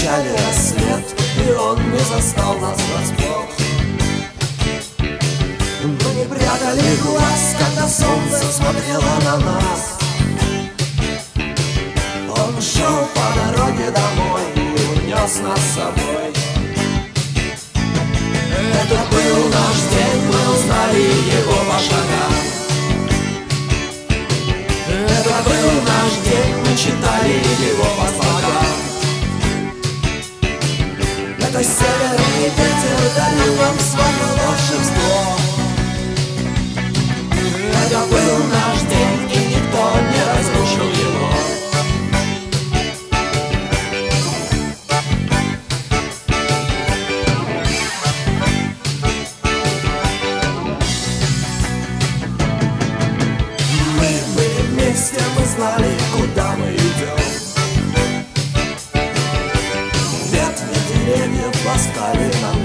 встречали рассвет, и он не застал нас врасплох. Мы не прятали глаз, когда солнце смотрело на нас. Он шел по дороге домой и унес нас с собой. Это был наш день, мы узнали его по шагам. Это был наш день, мы читали его по слогам. Это северный ветер дарил нам свое волшебство. Это был наш день, и никто не разрушил его. Мы были вместе, мы знали, куда мы идем. Ветви деревьев ласкали нам